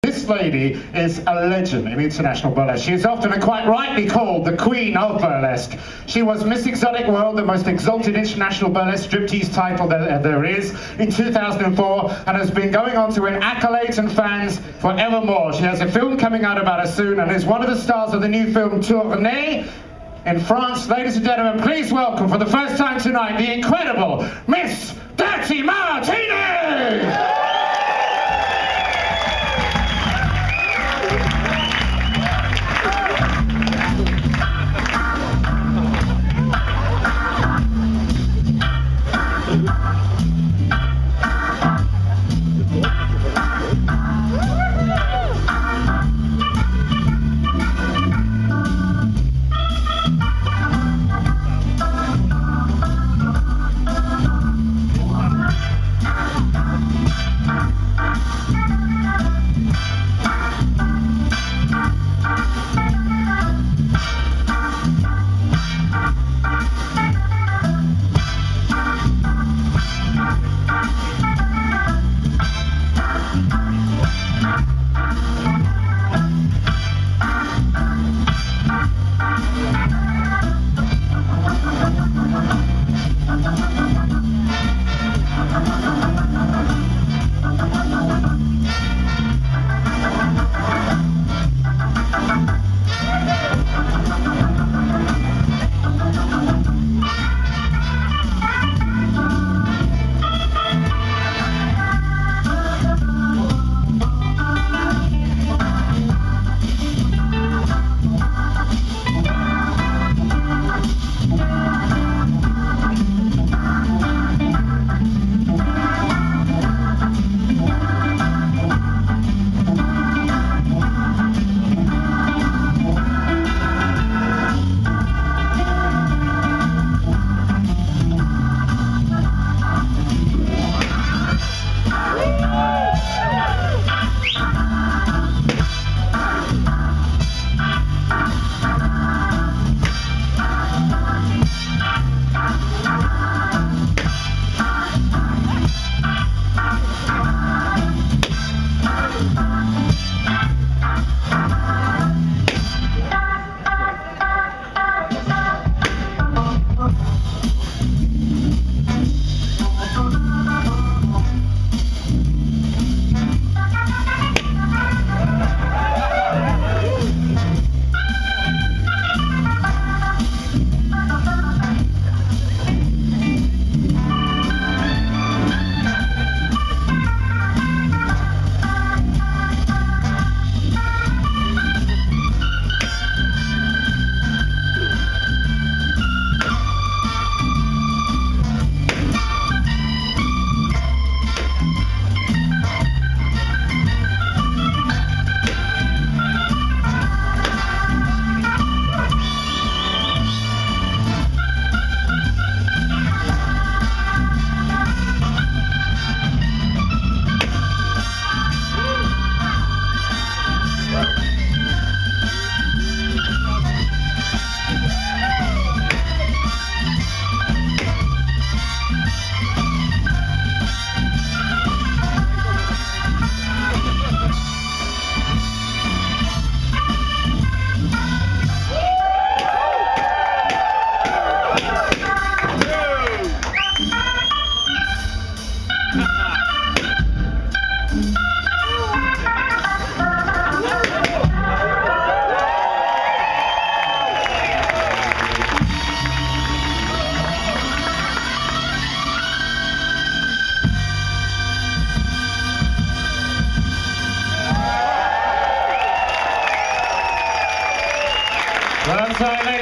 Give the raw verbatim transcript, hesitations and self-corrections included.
This lady is a legend in international burlesque. She is often and quite rightly called the Queen of Burlesque. She was Miss Exotic World, the most exalted international burlesque striptease title that there is, in two thousand four, and has been going on to win accolades and fans forevermore. She has a film coming out about her soon and is one of the stars of the new film Tournée in France. Ladies and gentlemen, please welcome for the first time tonight the incredible Miss Dirty Martini! Well, I'm sorry, ladies.